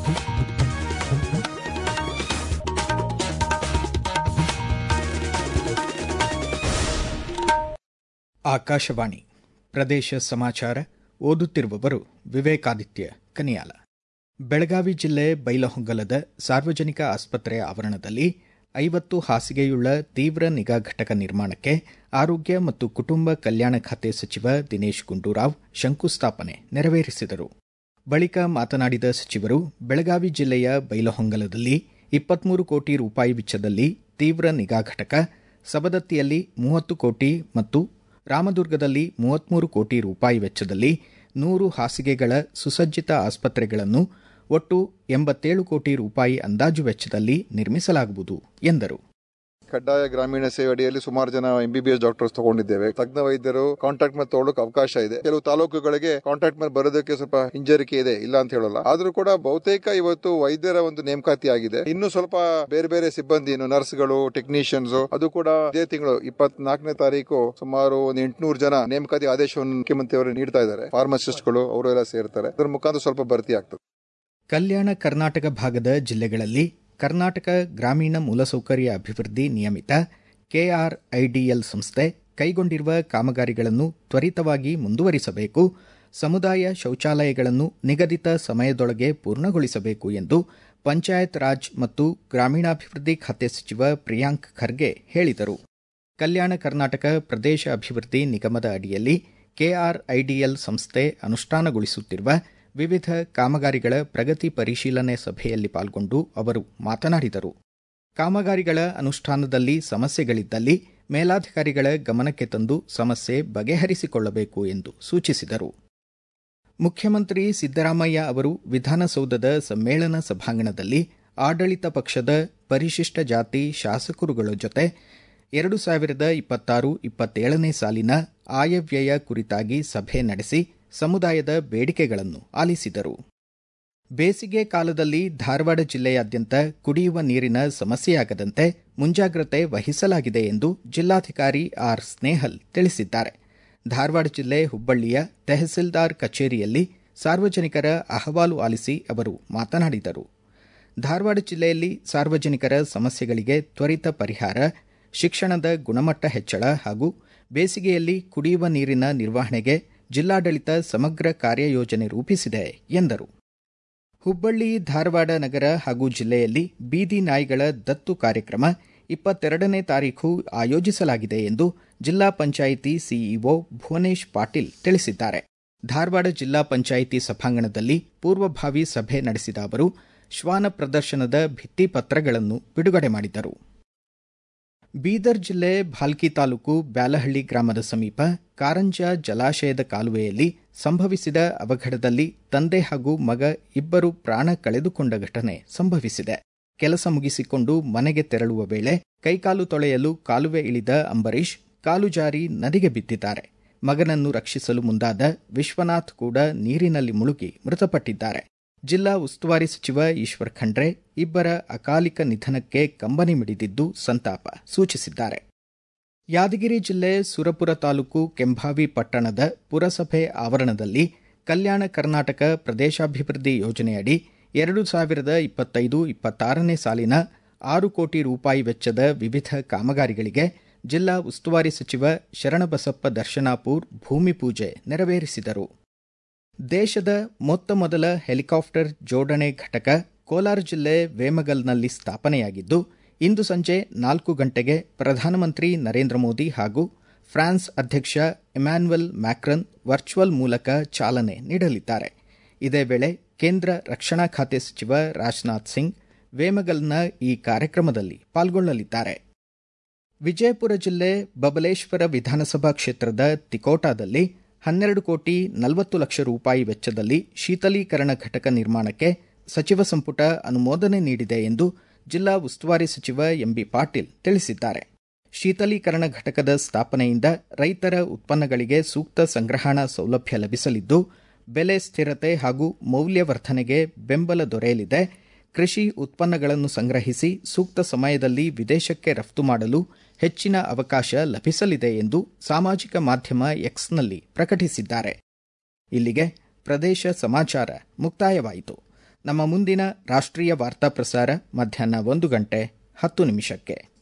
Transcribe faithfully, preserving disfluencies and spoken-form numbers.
ಆಕಾಶವಾಣಿ ಪ್ರದೇಶ ಸಮಾಚಾರ ಓದುತ್ತಿರುವವರು ವಿವೇಕಾದಿತ್ಯ ಕನಿಯಾಲ. ಬೆಳಗಾವಿ ಜಿಲ್ಲೆ ಬೈಲಹೊಂಗಲದ ಸಾರ್ವಜನಿಕ ಆಸ್ಪತ್ರೆ ಆವರಣದಲ್ಲಿ ಐವತ್ತು ಹಾಸಿಗೆಯುಳ್ಳ ತೀವ್ರ ನಿಗಾ ಘಟಕ ನಿರ್ಮಾಣಕ್ಕೆ ಆರೋಗ್ಯ ಮತ್ತು ಕುಟುಂಬ ಕಲ್ಯಾಣ ಖಾತೆ ಸಚಿವ ದಿನೇಶ್ ಗುಂಡೂರಾವ್ ಶಂಕುಸ್ಥಾಪನೆ ನೆರವೇರಿಸಿದರು. ಬಳಿಕ ಮಾತನಾಡಿದ ಸಚಿವರು, ಬೆಳಗಾವಿ ಜಿಲ್ಲೆಯ ಬೈಲಹೊಂಗಲದಲ್ಲಿ ಇಪ್ಪತ್ಮೂರು ಕೋಟಿ ರೂಪಾಯಿ ವೆಚ್ಚದಲ್ಲಿ ತೀವ್ರ ನಿಗಾ ಘಟಕ, ಸವದತ್ತಿಯಲ್ಲಿ ಮೂವತ್ತು ಕೋಟಿ ಮತ್ತು ರಾಮದುರ್ಗದಲ್ಲಿ ಮೂವತ್ಮೂರು ಕೋಟಿ ರೂಪಾಯಿ ವೆಚ್ಚದಲ್ಲಿ ನೂರು ಹಾಸಿಗೆಗಳ ಸುಸಜ್ಜಿತ ಆಸ್ಪತ್ರೆಗಳನ್ನು ಒಟ್ಟು ಎಂಬತ್ತೇಳು ಕೋಟಿ ರೂಪಾಯಿ ಅಂದಾಜು ವೆಚ್ಚದಲ್ಲಿ ನಿರ್ಮಿಸಲಾಗುವುದು ಎಂದರು. ಕಡ್ಡಾಯ ಗ್ರಾಮೀಣ ಸೇವೆ ಅಡಿಯಲ್ಲಿ ಸುಮಾರು ಜನ ಎಂಬಿಬಿಎಸ್ ಡಾಕ್ಟರ್ಸ್ ತಗೊಂಡಿದ್ದೇವೆ. ತಜ್ಞ ವೈದ್ಯರು ಕಾಂಟ್ರಾಕ್ಟ್ ಮೇಲೆ ತಗೊಳ್ಳೋಕೆ ಅವಕಾಶ ಇದೆ. ಕೆಲವು ತಾಲೂಕುಗಳಿಗೆ ಕಾಂಟ್ರಾಕ್ಟ್ ಮೇಲೆ ಬರೋದಕ್ಕೆ ಸ್ವಲ್ಪ ಹಿಂಜರಿಕೆ ಇದೆ, ಇಲ್ಲ ಅಂತ ಹೇಳಲ್ಲ. ಆದ್ರೂ ಕೂಡ ಬಹುತೇಕ ಇವತ್ತು ವೈದ್ಯರ ಒಂದು ನೇಮಕಾತಿ ಆಗಿದೆ. ಇನ್ನು ಸ್ವಲ್ಪ ಬೇರೆ ಬೇರೆ ಸಿಬ್ಬಂದಿ, ನರ್ಸ್ಗಳು, ಟೆಕ್ನಿಷಿಯನ್ಸ್, ಅದು ಕೂಡ ಇದೇ ತಿಂಗಳು ಇಪ್ಪತ್ನಾಲ್ಕನೇ ತಾರೀಕು ಸುಮಾರು ಒಂದು ಎಂಟುನೂರು ಜನ ನೇಮಕಾತಿ ಆದೇಶವನ್ನು ಮುಖ್ಯಮಂತ್ರಿ ಅವರು ನೀಡ್ತಾ ಇದ್ದಾರೆ. ಫಾರ್ಮಸಿಸ್ಟ್ಗಳು ಅವರು ಎಲ್ಲ ಸೇರ್ತಾರೆ. ಅದರ ಮುಖಾಂತರ ಸ್ವಲ್ಪ ಭರ್ತಿ ಆಗ್ತದೆ. ಕಲ್ಯಾಣ ಕರ್ನಾಟಕ ಭಾಗದ ಜಿಲ್ಲೆಗಳಲ್ಲಿ ಕರ್ನಾಟಕ ಗ್ರಾಮೀಣ ಮೂಲಸೌಕರ್ಯ ಅಭಿವೃದ್ಧಿ ನಿಯಮಿತ ಕೆಆರ್ಐಡಿಎಲ್ ಸಂಸ್ಥೆ ಕೈಗೊಂಡಿರುವ ಕಾಮಗಾರಿಗಳನ್ನು ತ್ವರಿತವಾಗಿ ಮುಂದುವರಿಸಬೇಕು, ಸಮುದಾಯ ಶೌಚಾಲಯಗಳನ್ನು ನಿಗದಿತ ಸಮಯದೊಳಗೆ ಪೂರ್ಣಗೊಳಿಸಬೇಕು ಎಂದು ಪಂಚಾಯತ್ ರಾಜ್ ಮತ್ತು ಗ್ರಾಮೀಣಾಭಿವೃದ್ಧಿ ಖಾತೆ ಸಚಿವ ಪ್ರಿಯಾಂಕ್ ಖರ್ಗೆ ಹೇಳಿದರು. ಕಲ್ಯಾಣ ಕರ್ನಾಟಕ ಪ್ರದೇಶ ಅಭಿವೃದ್ಧಿ ನಿಗಮದ ಅಡಿಯಲ್ಲಿ ಕೆಆರ್ಐಡಿಎಲ್ ಸಂಸ್ಥೆ ಅನುಷ್ಠಾನಗೊಳಿಸುತ್ತಿರುವ ವಿವಿಧ ಕಾಮಗಾರಿಗಳ ಪ್ರಗತಿ ಪರಿಶೀಲನೆ ಸಭೆಯಲ್ಲಿ ಪಾಲ್ಗೊಂಡು ಅವರು ಮಾತನಾಡಿದರು. ಕಾಮಗಾರಿಗಳ ಅನುಷ್ಠಾನದಲ್ಲಿ ಸಮಸ್ಯೆಗಳಿದ್ದಲ್ಲಿ ಮೇಲಾಧಿಕಾರಿಗಳ ಗಮನಕ್ಕೆ ತಂದು ಸಮಸ್ಯೆ ಬಗೆಹರಿಸಿಕೊಳ್ಳಬೇಕು ಎಂದು ಸೂಚಿಸಿದರು. ಮುಖ್ಯಮಂತ್ರಿ ಸಿದ್ದರಾಮಯ್ಯ ಅವರು ವಿಧಾನಸೌಧದ ಸಮ್ಮೇಳನ ಸಭಾಂಗಣದಲ್ಲಿ ಆಡಳಿತ ಪಕ್ಷದ ಪರಿಶಿಷ್ಟ ಜಾತಿ ಶಾಸಕರುಗಳ ಜೊತೆ ಎರಡು ಸಾವಿರದ ಇಪ್ಪತ್ತಾರು ಇಪ್ಪತ್ತೇಳನೇ ಸಾಲಿನ ಆಯವ್ಯಯ ಕುರಿತಾಗಿ ಸಭೆ ನಡೆಸಿ ಸಮುದಾಯದ ಬೇಡಿಕೆಗಳನ್ನು ಆಲಿಸಿದರು. ಬೇಸಿಗೆ ಕಾಲದಲ್ಲಿ ಧಾರವಾಡ ಜಿಲ್ಲೆಯಾದ್ಯಂತ ಕುಡಿಯುವ ನೀರಿನ ಸಮಸ್ಯೆಯಾಗದಂತೆ ಮುಂಜಾಗ್ರತೆ ವಹಿಸಲಾಗಿದೆ ಎಂದು ಜಿಲ್ಲಾಧಿಕಾರಿ ಆರ್ ಸ್ನೇಹಲ್ ತಿಳಿಸಿದ್ದಾರೆ. ಧಾರವಾಡ ಜಿಲ್ಲೆ ಹುಬ್ಬಳ್ಳಿಯ ತಹಸೀಲ್ದಾರ್ ಕಚೇರಿಯಲ್ಲಿ ಸಾರ್ವಜನಿಕರ ಅಹವಾಲು ಆಲಿಸಿ ಅವರು ಮಾತನಾಡಿದರು. ಧಾರವಾಡ ಜಿಲ್ಲೆಯಲ್ಲಿ ಸಾರ್ವಜನಿಕರ ಸಮಸ್ಯೆಗಳಿಗೆ ತ್ವರಿತ ಪರಿಹಾರ, ಶಿಕ್ಷಣದ ಗುಣಮಟ್ಟ ಹೆಚ್ಚಳ ಹಾಗೂ ಬೇಸಿಗೆಯಲ್ಲಿ ಕುಡಿಯುವ ನೀರಿನ ನಿರ್ವಹಣೆಗೆ ಜಿಲ್ಲಾಡಳಿತ ಸಮಗ್ರ ಕಾರ್ಯಯೋಜನೆ ರೂಪಿಸಿದೆ ಎಂದರು. ಹುಬ್ಬಳ್ಳಿ ಧಾರವಾಡ ನಗರ ಹಾಗೂ ಜಿಲ್ಲೆಯಲ್ಲಿ ಬೀದಿ ನಾಯಿಗಳ ದತ್ತು ಕಾರ್ಯಕ್ರಮ ಇಪ್ಪತ್ತೆರಡನೇ ತಾರೀಖು ಆಯೋಜಿಸಲಾಗಿದೆ ಎಂದು ಜಿಲ್ಲಾ ಪಂಚಾಯಿತಿ ಸಿಇಒ ಭುವನೇಶ್ ಪಾಟೀಲ್ ತಿಳಿಸಿದ್ದಾರೆ. ಧಾರವಾಡ ಜಿಲ್ಲಾ ಪಂಚಾಯಿತಿ ಸಭಾಂಗಣದಲ್ಲಿ ಪೂರ್ವಭಾವಿ ಸಭೆ ನಡೆಸಿದ ಅವರು ಶ್ವಾನ ಪ್ರದರ್ಶನದ ಭಿತ್ತಿಪತ್ರಗಳನ್ನು ಬಿಡುಗಡೆ ಮಾಡಿದರು. ಬೀದರ್ ಜಿಲ್ಲೆ ಭಾಲ್ಕಿ ತಾಲೂಕು ಬ್ಯಾಲಹಳ್ಳಿ ಗ್ರಾಮದ ಸಮೀಪ ಕಾರಂಜ ಜಲಾಶಯದ ಕಾಲುವೆಯಲ್ಲಿ ಸಂಭವಿಸಿದ ಅವಘಡದಲ್ಲಿ ತಂದೆ ಹಾಗೂ ಮಗ ಇಬ್ಬರು ಪ್ರಾಣ ಕಳೆದುಕೊಂಡ ಘಟನೆ ಸಂಭವಿಸಿದೆ. ಕೆಲಸ ಮುಗಿಸಿಕೊಂಡು ಮನೆಗೆ ತೆರಳುವ ವೇಳೆ ಕೈಕಾಲು ತೊಳೆಯಲು ಕಾಲುವೆ ಇಳಿದ ಅಂಬರೀಶ್ ಕಾಲು ಜಾರಿ ನದಿಗೆ ಬಿದ್ದಿದ್ದಾರೆ. ಮಗನನ್ನು ರಕ್ಷಿಸಲು ಮುಂದಾದ ವಿಶ್ವನಾಥ್ ಕೂಡ ನೀರಿನಲ್ಲಿ ಮುಳುಗಿ ಮೃತಪಟ್ಟಿದ್ದಾರೆ. ಜಿಲ್ಲಾ ಉಸ್ತುವಾರಿ ಸಚಿವ ಈಶ್ವರ್ ಖಂಡ್ರೆ ಇಬ್ಬರ ಅಕಾಲಿಕ ನಿಧನಕ್ಕೆ ಕಂಬನಿ ಮಿಡಿದಿದ್ದು ಸಂತಾಪ ಸೂಚಿಸಿದ್ದಾರೆ. ಯಾದಗಿರಿ ಜಿಲ್ಲೆ ಸುರಪುರ ತಾಲೂಕು ಕೆಂಭಾವಿ ಪಟ್ಟಣದ ಪುರಸಭೆ ಆವರಣದಲ್ಲಿ ಕಲ್ಯಾಣ ಕರ್ನಾಟಕ ಪ್ರದೇಶಾಭಿವೃದ್ಧಿ ಯೋಜನೆಯಡಿ ಎರಡು ಸಾವಿರದ ಇಪ್ಪತ್ತೈದು ಇಪ್ಪತ್ತಾರನೇ ಸಾಲಿನ ಆರು ಕೋಟಿ ರೂಪಾಯಿ ವೆಚ್ಚದ ವಿವಿಧ ಕಾಮಗಾರಿಗಳಿಗೆ ಜಿಲ್ಲಾ ಉಸ್ತುವಾರಿ ಸಚಿವ ಶರಣಬಸಪ್ಪ ದರ್ಶನಾಪುರ್ ಭೂಮಿ ಪೂಜೆ ನೆರವೇರಿಸಿದರು. ದೇಶದ ಮೊತ್ತ ಮೊದಲ ಹೆಲಿಕಾಪ್ಟರ್ ಜೋಡಣೆ ಘಟಕ ಕೋಲಾರ ಜಿಲ್ಲೆ ವೇಮಗಲ್ನಲ್ಲಿ ಸ್ಥಾಪನೆಯಾಗಿದ್ದು, ಇಂದು ಸಂಜೆ ನಾಲ್ಕು ಗಂಟೆಗೆ ಪ್ರಧಾನಮಂತ್ರಿ ನರೇಂದ್ರ ಮೋದಿ ಹಾಗೂ ಫ್ರಾನ್ಸ್ ಅಧ್ಯಕ್ಷ ಇಮ್ಯಾನ್ಯುಯಲ್ ಮ್ಯಾಕ್ರನ್ ವರ್ಚುವಲ್ ಮೂಲಕ ಚಾಲನೆ ನೀಡಲಿದ್ದಾರೆ. ಇದೇ ವೇಳೆ ಕೇಂದ್ರ ರಕ್ಷಣಾ ಖಾತೆ ಸಚಿವ ರಾಜನಾಥ್ ಸಿಂಗ್ ವೇಮಗಲ್ನ ಈ ಕಾರ್ಯಕ್ರಮದಲ್ಲಿ ಪಾಲ್ಗೊಳ್ಳಲಿದ್ದಾರೆ. ವಿಜಯಪುರ ಜಿಲ್ಲೆ ಬಬಲೇಶ್ವರ ವಿಧಾನಸಭಾ ಕ್ಷೇತ್ರದ ತಿಕೋಟಾದಲ್ಲಿ ಹನ್ನೆರಡು ಕೋಟಿ ನಲವತ್ತು ಲಕ್ಷ ರೂಪಾಯಿ ವೆಚ್ಚದಲ್ಲಿ ಶೀತಲೀಕರಣ ಘಟಕ ನಿರ್ಮಾಣಕ್ಕೆ ಸಚಿವ ಸಂಪುಟ ಅನುಮೋದನೆ ನೀಡಿದೆ ಎಂದು ಜಿಲ್ಲಾ ಉಸ್ತುವಾರಿ ಸಚಿವ ಎಂಬಿ ಪಾಟೀಲ್ ತಿಳಿಸಿದ್ದಾರೆ. ಶೀತಲೀಕರಣ ಘಟಕದ ಸ್ಥಾಪನೆಯಿಂದ ರೈತರ ಉತ್ಪನ್ನಗಳಿಗೆ ಸೂಕ್ತ ಸಂಗ್ರಹಣಾ ಸೌಲಭ್ಯ ಲಭಿಸಲಿದ್ದು, ಬೆಲೆ ಸ್ಥಿರತೆ ಹಾಗೂ ಮೌಲ್ಯವರ್ಧನೆಗೆ ಬೆಂಬಲ ದೊರೆಯಲಿದೆ. ಕೃಷಿ ಉತ್ಪನ್ನಗಳನ್ನು ಸಂಗ್ರಹಿಸಿ ಸೂಕ್ತ ಸಮಯದಲ್ಲಿ ವಿದೇಶಕ್ಕೆ ರಫ್ತು ಮಾಡಲು ಹೆಚ್ಚಿನ ಅವಕಾಶ ಲಭಿಸಲಿದೆ ಎಂದು ಸಾಮಾಜಿಕ ಮಾಧ್ಯಮ ಎಕ್ಸ್ನಲ್ಲಿ ಪ್ರಕಟಿಸಿದ್ದಾರೆ. ಇಲ್ಲಿಗೆ ಪ್ರದೇಶ ಸಮಾಚಾರ ಮುಕ್ತಾಯವಾಯಿತು. ನಮ್ಮ ಮುಂದಿನ ರಾಷ್ಟ್ರೀಯ ವಾರ್ತಾ ಪ್ರಸಾರ ಮಧ್ಯಾಹ್ನ ಒಂದು ಗಂಟೆ ಹತ್ತು ನಿಮಿಷಕ್ಕೆ.